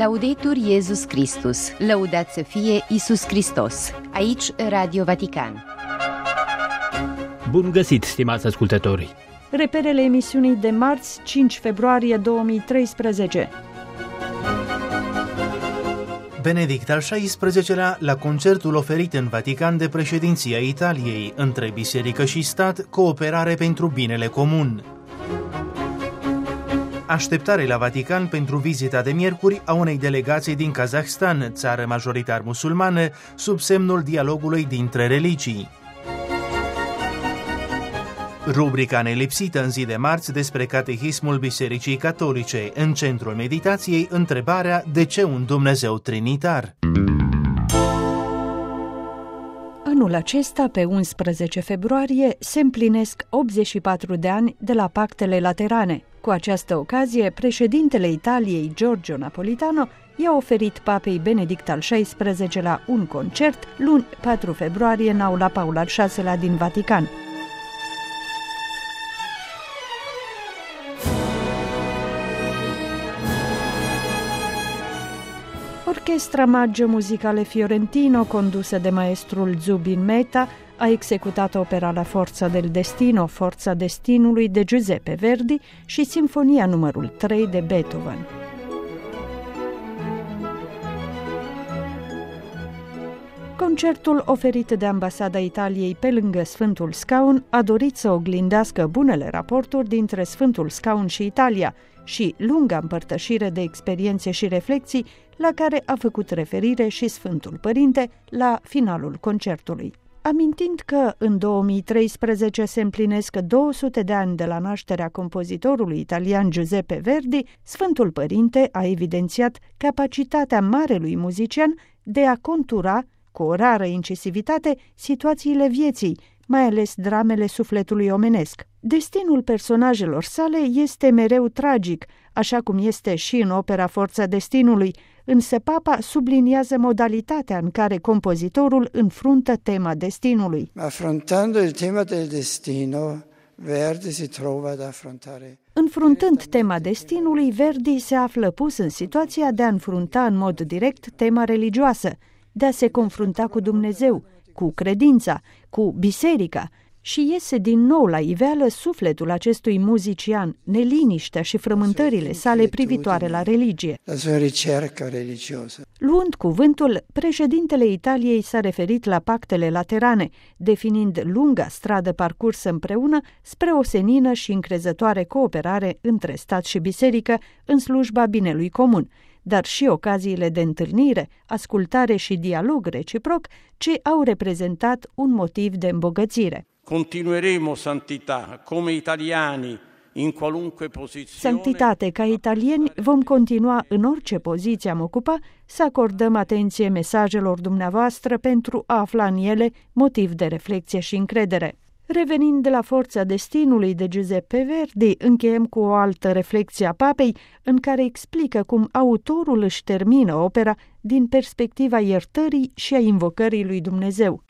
Laudetur Iesus Christus, lăudat să fie Iisus Hristos. Aici Radio Vatican. Bun găsit, stimați ascultători! Reperele emisiunii de marți, 5 februarie 2013. Benedict al XVI-lea, la concertul oferit în Vatican de președinția Italiei, între biserică și stat, cooperare pentru binele comun. Așteptare la Vatican pentru vizita de miercuri a unei delegații din Kazahstan, țară majoritar musulmană, sub semnul dialogului dintre religii. Rubrica nelipsită în zi de marți despre catehismul Bisericii Catolice. În centrul meditației, întrebarea: de ce un Dumnezeu trinitar? Anul acesta, pe 11 februarie, se împlinesc 84 de ani de la Pactele Laterane. Cu această ocazie, președintele Italiei, Giorgio Napolitano, i-a oferit papei Benedict al XVI-lea un concert luni 4 februarie în aula Paul al VI-lea din Vatican. Orchestra Maggio Musicale Fiorentino, condusă de maestrul Zubin Mehta, a executat opera La Forza del Destino, Forța Destinului de Giuseppe Verdi și Sinfonia numărul 3 de Beethoven. Concertul oferit de Ambasada Italiei pe lângă Sfântul Scaun a dorit să oglindească bunele raporturi dintre Sfântul Scaun și Italia și lunga împărtășire de experiențe și reflexii la care a făcut referire și Sfântul Părinte la finalul concertului. Amintind că în 2013 se împlinesc 200 de ani de la nașterea compozitorului italian Giuseppe Verdi, Sfântul Părinte a evidențiat capacitatea marelui muzician de a contura, cu o rară incisivitate, situațiile vieții, mai ales dramele sufletului omenesc. Destinul personajelor sale este mereu tragic, așa cum este și în opera Forța Destinului, însă papa subliniază modalitatea în care compozitorul înfruntă tema destinului. Affrontando il tema del destino, Verdi si trova ad affrontare. Înfruntând tema destinului, Verdi se află pus în situația de a înfrunta în mod direct tema religioasă, de a se confrunta cu Dumnezeu, cu credința, cu biserica, și iese din nou la iveală sufletul acestui muzician, neliniștea și frământările sale privitoare la religie. La sua ricerca religioasă. Luând cuvântul, președintele Italiei s-a referit la Pactele Laterane, definind lunga stradă parcursă împreună spre o senină și încrezătoare cooperare între stat și biserică în slujba binelui comun, dar și ocaziile de întâlnire, ascultare și dialog reciproc ce au reprezentat un motiv de îmbogățire. Continueremo santità come italiani in qualunque posizione. Sanctitate, ca italieni vom continua în orice poziție am ocupa să acordăm atenție mesajelor dumneavoastră pentru a afla în ele motiv de reflexie și încredere. Revenind de la Forța Destinului de Giuseppe Verdi, încheiem cu o altă reflexie a papei în care explică cum autorul își termină opera din perspectiva iertării și a invocării lui Dumnezeu.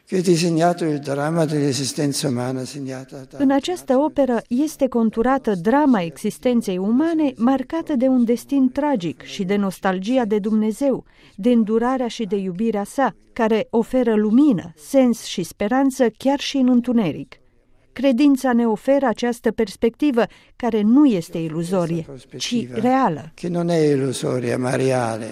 În această operă este conturată drama existenței umane marcată de un destin tragic și de nostalgia de Dumnezeu, de îndurarea și de iubirea sa, care oferă lumină, sens și speranță chiar și în întuneric. Credința ne oferă această perspectivă care nu este iluzorie, ci reală. Che non è illusoria, ma reale.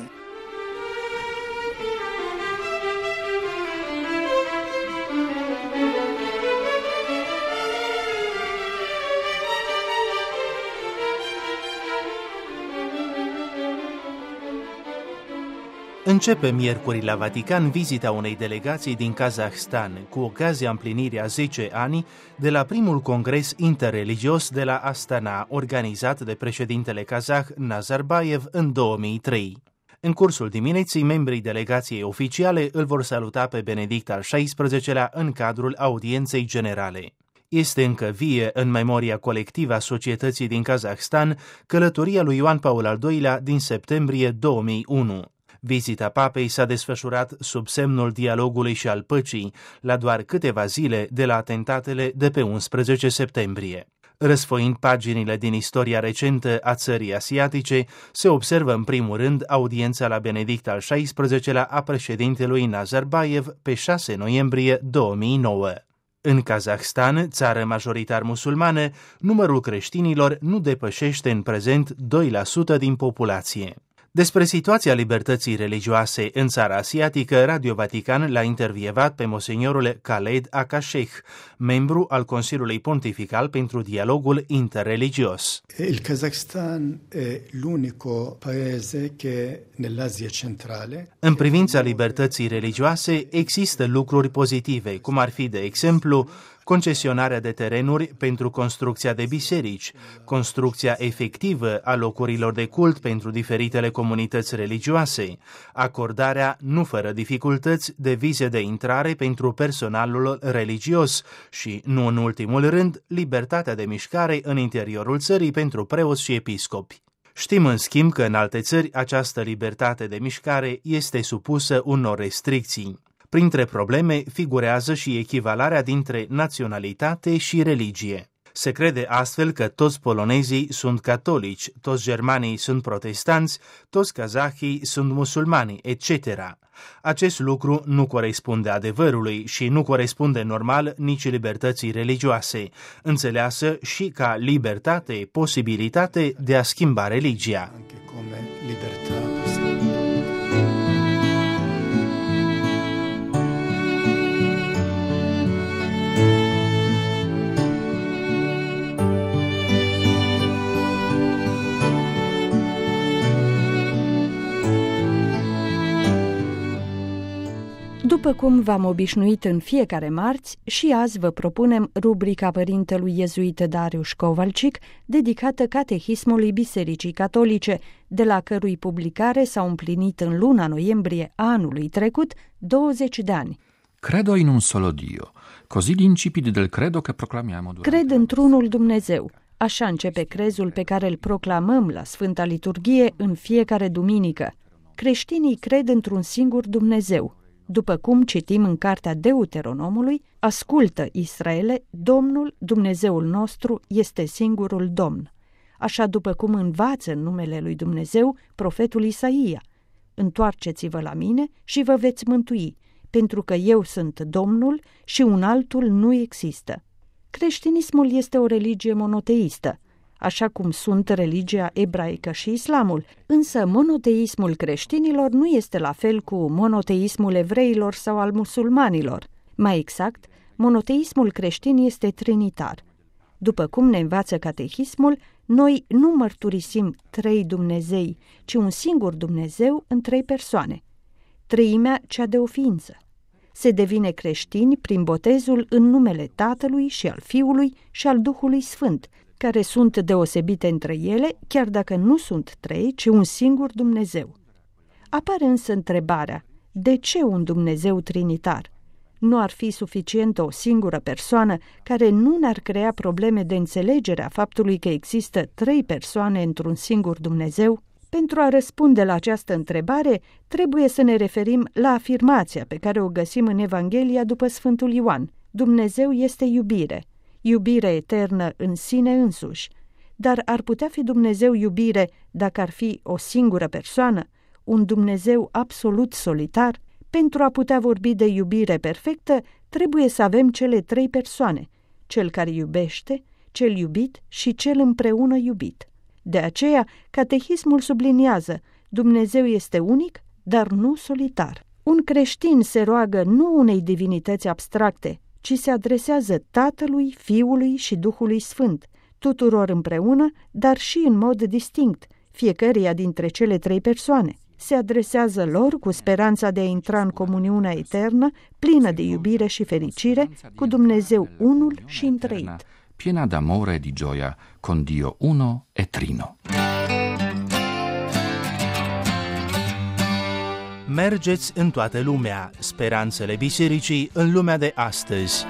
Începe miercuri la Vatican vizita unei delegații din Kazahstan, cu ocazia împlinirii a 10 ani de la primul congres interreligios de la Astana, organizat de președintele kazah Nazarbayev în 2003. În cursul dimineții, membrii delegației oficiale îl vor saluta pe Benedict al XVI-lea în cadrul audienței generale. Este încă vie în memoria colectivă a societății din Kazahstan călătoria lui Ioan Paul al II-lea din septembrie 2001. Vizita papei s-a desfășurat sub semnul dialogului și al păcii, la doar câteva zile de la atentatele de pe 11 septembrie. Răsfoind paginile din istoria recentă a țării asiatice, se observă în primul rând audiența la Benedict al XVI-lea a președintelui Nazarbayev pe 6 noiembrie 2009. În Kazahstan, țară majoritar musulmană, numărul creștinilor nu depășește în prezent 2% din populație. Despre situația libertății religioase în țara asiatică, Radio Vatican l-a intervievat pe monsignorul Khaled Akashekh, membru al Consiliului Pontifical pentru Dialogul Interreligios. Il Kazakhstan è l'unico paese che nell'Asia centrale. În privința libertății religioase există lucruri pozitive, cum ar fi, de exemplu, concesionarea de terenuri pentru construcția de biserici, construcția efectivă a locurilor de cult pentru diferitele comunități religioase, acordarea, nu fără dificultăți, de vize de intrare pentru personalul religios și, nu în ultimul rând, libertatea de mișcare în interiorul țării pentru preoți și episcopi. Știm, în schimb, că în alte țări această libertate de mișcare este supusă unor restricții. Printre probleme figurează și echivalarea dintre naționalitate și religie. Se crede astfel că toți polonezii sunt catolici, toți germanii sunt protestanți, toți kazahii sunt musulmani, etc. Acest lucru nu corespunde adevărului și nu corespunde normal nici libertății religioase, înțeleasă și ca libertate, posibilitate de a schimba religia. După cum v-am obișnuit în fiecare marți, și azi vă propunem rubrica părintelui iezuit Dariusz Kowalczyk, dedicată catehismului Bisericii Catolice, de la cărui publicare s-au împlinit în luna noiembrie anului trecut 20 de ani. Credo in un solo Dio, così l'incipit del credo che proclamiamo durante. Cred într-unul Dumnezeu. Așa începe crezul pe care îl proclamăm la Sfânta Liturghie în fiecare duminică. Creștinii cred într-un singur Dumnezeu. După cum citim în cartea Deuteronomului, ascultă, Israele, Domnul, Dumnezeul nostru, este singurul Domn. Așa după cum învață în numele lui Dumnezeu profetul Isaia. Întoarceți-vă la mine și vă veți mântui, pentru că eu sunt Domnul și un altul nu există. Creștinismul este o religie monoteistă, așa cum sunt religia ebraică și islamul, însă monoteismul creștinilor nu este la fel cu monoteismul evreilor sau al musulmanilor. Mai exact, monoteismul creștin este trinitar. După cum ne învață catehismul, noi nu mărturisim 3 Dumnezei, ci un singur Dumnezeu în 3 persoane. Treimea cea de o ființă. Se devine creștini prin botezul în numele Tatălui și al Fiului și al Duhului Sfânt, care sunt deosebite între ele, chiar dacă nu sunt 3, ci un singur Dumnezeu. Apare însă întrebarea, de ce un Dumnezeu trinitar? Nu ar fi suficientă o singură persoană care nu ne-ar crea probleme de înțelegere a faptului că există 3 persoane într-un singur Dumnezeu? Pentru a răspunde la această întrebare, trebuie să ne referim la afirmația pe care o găsim în Evanghelia după Sfântul Ioan. Dumnezeu este iubire. Iubire eternă în sine însuși. Dar ar putea fi Dumnezeu iubire dacă ar fi o singură persoană, un Dumnezeu absolut solitar? Pentru a putea vorbi de iubire perfectă, trebuie să avem cele 3 persoane, cel care iubește, cel iubit și cel împreună iubit. De aceea, catehismul subliniază, Dumnezeu este unic, dar nu solitar. Un creștin se roagă nu unei divinități abstracte, ci se adresează Tatălui, Fiului și Duhului Sfânt, tuturor împreună, dar și în mod distinct, fiecăreia dintre cele 3 persoane. Se adresează lor cu speranța de a intra în comuniunea eternă, plină de iubire și fericire, cu Dumnezeu unul și întreit. Piena d'amore e di gioia con Dio uno e trino. Mergeți în toată lumea, speranțele bisericii în lumea de astăzi.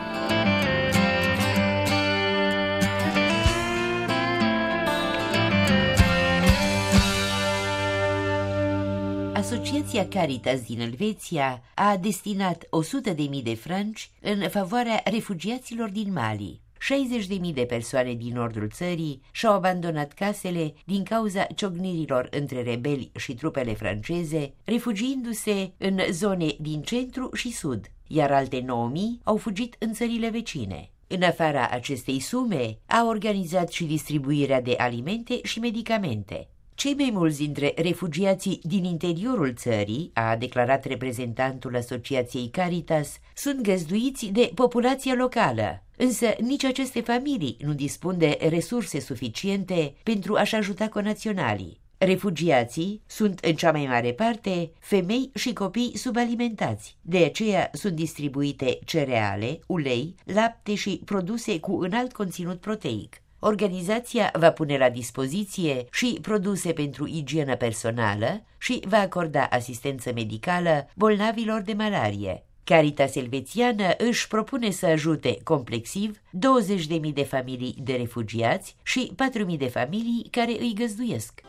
Asociația Caritas din Elveția a destinat 100.000 de franci în favoarea refugiaților din Mali. 60.000 de persoane din nordul țării și-au abandonat casele din cauza ciocnirilor între rebeli și trupele franceze, refugiindu-se în zone din centru și sud, iar alte 9.000 au fugit în țările vecine. În afara acestei sume, a organizat și distribuirea de alimente și medicamente. Cei mai mulți dintre refugiații din interiorul țării, a declarat reprezentantul Asociației Caritas, sunt găzduiți de populația locală, însă nici aceste familii nu dispun de resurse suficiente pentru a-și ajuta conaționalii. Refugiații sunt în cea mai mare parte femei și copii subalimentați, de aceea sunt distribuite cereale, ulei, lapte și produse cu înalt conținut proteic. Organizația va pune la dispoziție și produse pentru igienă personală și va acorda asistență medicală bolnavilor de malarie. Caritas Elvețiană își propune să ajute complexiv 20.000 de familii de refugiați și 4.000 de familii care îi găzduiesc.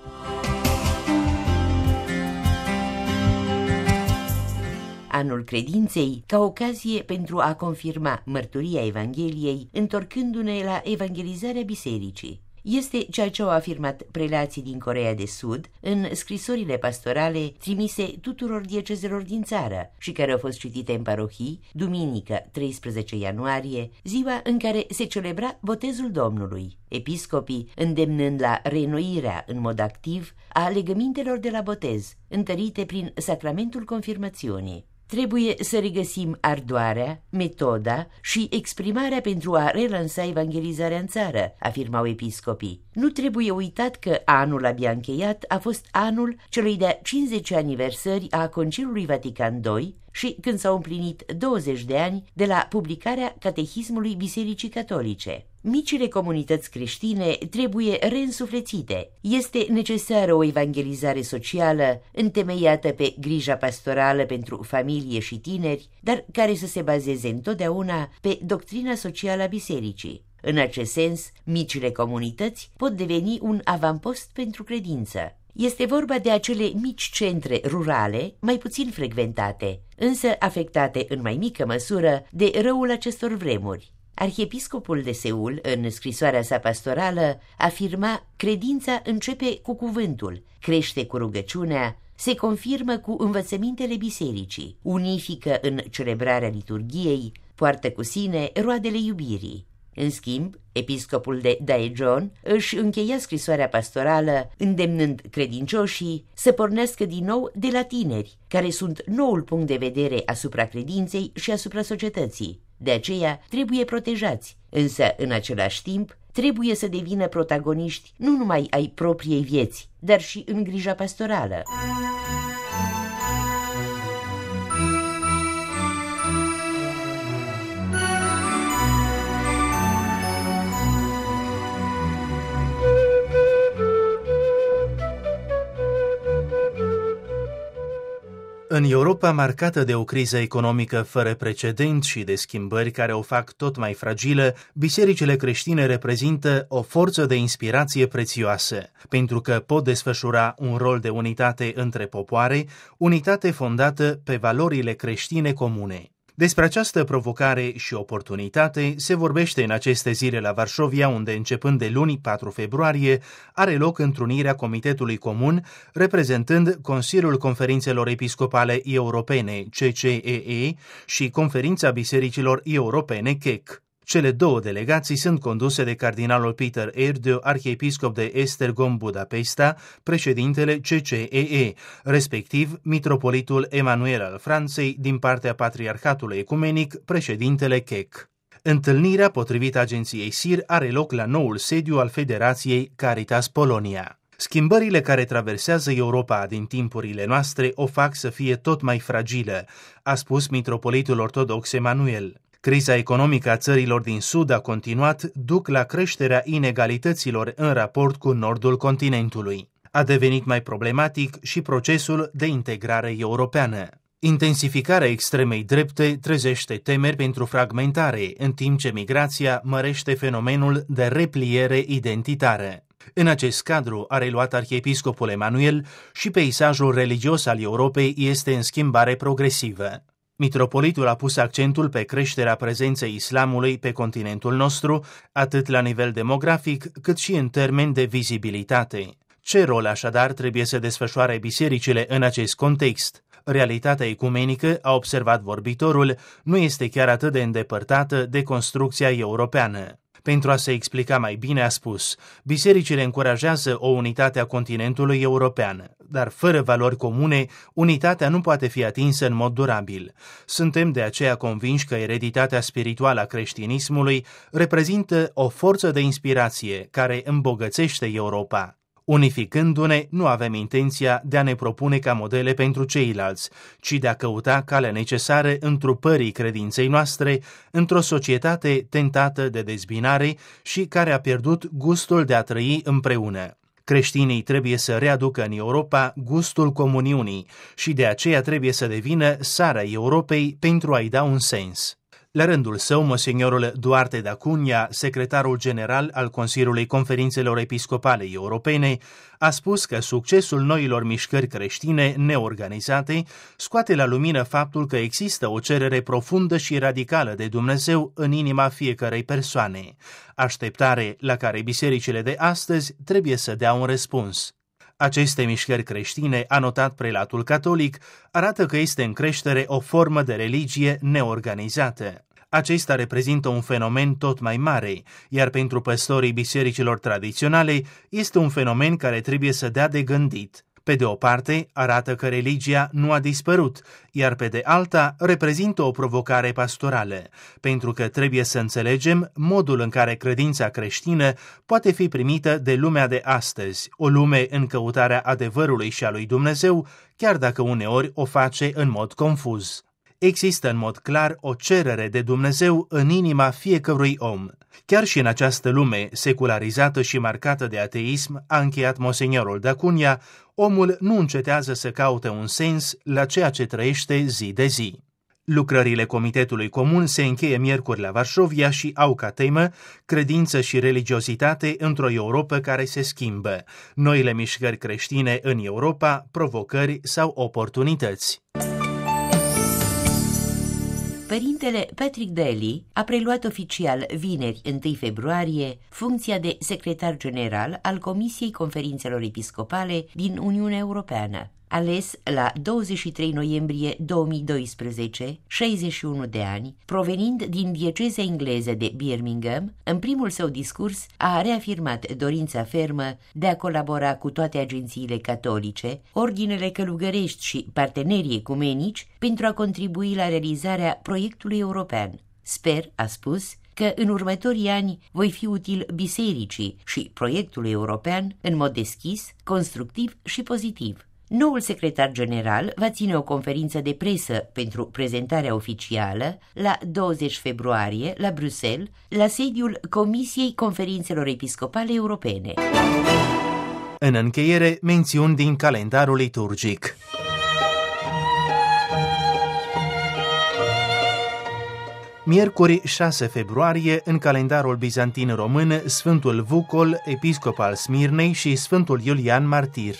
Anul credinței ca ocazie pentru a confirma mărturia Evangheliei, întorcându-ne la evangelizarea bisericii. Este ceea ce au afirmat prelații din Coreea de Sud în scrisorile pastorale trimise tuturor diecezelor din țară și care au fost citite în parohii, duminică 13 ianuarie, ziua în care se celebra botezul Domnului, episcopii îndemnând la reînnoirea în mod activ a legămintelor de la botez, întărite prin sacramentul confirmațiunii. Trebuie să regăsim ardoarea, metoda și exprimarea pentru a relansa evangelizarea în țară, afirmau episcopii. Nu trebuie uitat că anul abia încheiat a fost anul celui de-a 50 aniversări a Concilului Vatican II și când s-au împlinit 20 de ani de la publicarea Catehismului Bisericii Catolice. Micile comunități creștine trebuie reînsuflețite. Este necesară o evangelizare socială întemeiată pe grija pastorală pentru familie și tineri, dar care să se bazeze întotdeauna pe doctrina socială a bisericii. În acest sens, micile comunități pot deveni un avampost pentru credință. Este vorba de acele mici centre rurale, mai puțin frecventate, însă afectate în mai mică măsură de răul acestor vremuri. Arhiepiscopul de Seul, în scrisoarea sa pastorală, afirma: credința începe cu cuvântul, crește cu rugăciunea, se confirmă cu învățămintele bisericii, unifică în celebrarea liturghiei, poartă cu sine roadele iubirii. În schimb, episcopul de Daejeon își încheia scrisoarea pastorală îndemnând credincioșii să pornească din nou de la tineri, care sunt noul punct de vedere asupra credinței și asupra societății. De aceea trebuie protejați, însă în același timp trebuie să devină protagoniști nu numai ai propriei vieți, dar și în grija pastorală. În Europa, marcată de o criză economică fără precedent și de schimbări care o fac tot mai fragilă, bisericile creștine reprezintă o forță de inspirație prețioasă, pentru că pot desfășura un rol de unitate între popoare, unitate fondată pe valorile creștine comune. Despre această provocare și oportunitate se vorbește în aceste zile la Varșovia, unde, începând de luni 4 februarie, are loc întrunirea Comitetului Comun, reprezentând Consiliul Conferințelor Episcopale Europene, CCEE, și Conferința Bisericilor Europene, CEC. Cele două delegații sunt conduse de cardinalul Peter Erdő, arhiepiscop de Esztergom-Budapesta, președintele CCEE, respectiv mitropolitul Emanuel al Franței din partea Patriarhatului Ecumenic, președintele CEC. Întâlnirea, potrivit agenției SIR, are loc la noul sediu al Federației Caritas Polonia. Schimbările care traversează Europa din timpurile noastre o fac să fie tot mai fragilă, a spus mitropolitul ortodox Emanuel. Criza economică a țărilor din Sud a continuat, duc la creșterea inegalităților în raport cu nordul continentului. A devenit mai problematic și procesul de integrare europeană. Intensificarea extremei drepte trezește temeri pentru fragmentare, în timp ce migrația mărește fenomenul de repliere identitară. În acest cadru, a reluat arhiepiscopul Emanuel, și peisajul religios al Europei este în schimbare progresivă. Mitropolitul a pus accentul pe creșterea prezenței islamului pe continentul nostru, atât la nivel demografic, cât și în termeni de vizibilitate. Ce rol așadar trebuie să desfășoare bisericile în acest context? Realitatea ecumenică, a observat vorbitorul, nu este chiar atât de îndepărtată de construcția europeană. Pentru a se explica mai bine, a spus, bisericile încurajează o unitate a continentului european, dar fără valori comune, unitatea nu poate fi atinsă în mod durabil. Suntem de aceea convinși că ereditatea spirituală a creștinismului reprezintă o forță de inspirație care îmbogățește Europa. Unificându-ne, nu avem intenția de a ne propune ca modele pentru ceilalți, ci de a căuta calea necesară întrupării credinței noastre într-o societate tentată de dezbinare și care a pierdut gustul de a trăi împreună. Creștinii trebuie să readucă în Europa gustul comuniunii și de aceea trebuie să devină sarea Europei pentru a-i da un sens. La rândul său, Monsignorul Duarte da Cunha, secretarul general al Consiliului Conferințelor Episcopale Europene, a spus că succesul noilor mișcări creștine neorganizate scoate la lumină faptul că există o cerere profundă și radicală de Dumnezeu în inima fiecărei persoane, așteptare la care bisericile de astăzi trebuie să dea un răspuns. Aceste mișcări creștine, a notat prelatul catolic, arată că este în creștere o formă de religie neorganizată. Acesta reprezintă un fenomen tot mai mare, iar pentru păstorii bisericilor tradiționale este un fenomen care trebuie să dea de gândit. Pe de o parte, arată că religia nu a dispărut, iar pe de alta reprezintă o provocare pastorală, pentru că trebuie să înțelegem modul în care credința creștină poate fi primită de lumea de astăzi, o lume în căutarea adevărului și a lui Dumnezeu, chiar dacă uneori o face în mod confuz. Există în mod clar o cerere de Dumnezeu în inima fiecărui om. Chiar și în această lume secularizată și marcată de ateism, a încheiat Monsignorul da Cunha, omul nu încetează să caute un sens la ceea ce trăiește zi de zi. Lucrările Comitetului Comun se încheie miercuri la Varșovia și au ca temă credință și religiozitate într-o Europă care se schimbă, noile mișcări creștine în Europa, provocări sau oportunități. Părintele Patrick Daly a preluat oficial vineri 1 februarie funcția de secretar general al Comisiei Conferințelor Episcopale din Uniunea Europeană. Ales la 23 noiembrie 2012, 61 de ani, provenind din dieceza engleză de Birmingham, în primul său discurs a reafirmat dorința fermă de a colabora cu toate agențiile catolice, ordinele călugărești și partenerii ecumenici pentru a contribui la realizarea proiectului european. Sper, a spus, că în următorii ani voi fi util bisericii și proiectului european în mod deschis, constructiv și pozitiv. Noul secretar general va ține o conferință de presă pentru prezentarea oficială la 20 februarie la Bruxelles, la sediul Comisiei Conferințelor Episcopale Europene. În încheiere, mențiuni din calendarul liturgic. Miercuri 6 februarie, în calendarul bizantin român, Sfântul Vucol, episcop al Smirnei și Sfântul Iulian Martir.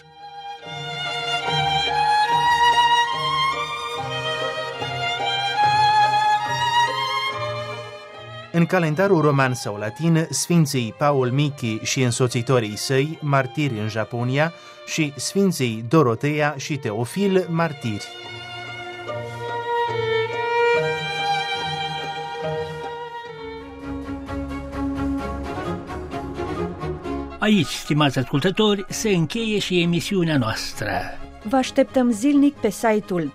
În calendarul roman sau latin, Sfinții Paul Michi și însoțitorii săi, martiri în Japonia, și Sfinții Dorotea și Teofil, martiri. Aici, stimați ascultători, se încheie și emisiunea noastră. Vă așteptăm zilnic pe site-ul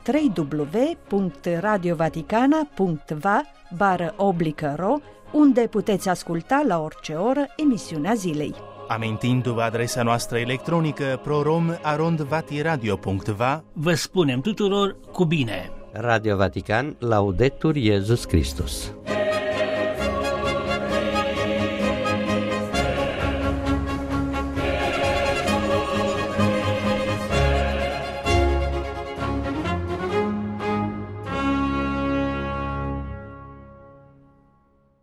www.radiovaticana.va/ro, unde puteți asculta la orice oră emisiunea zilei. Amintindu-vă adresa noastră electronică prorom@vatiradio.va, vă spunem tuturor cu bine! Radio Vatican, Laudetur Iesus Christus.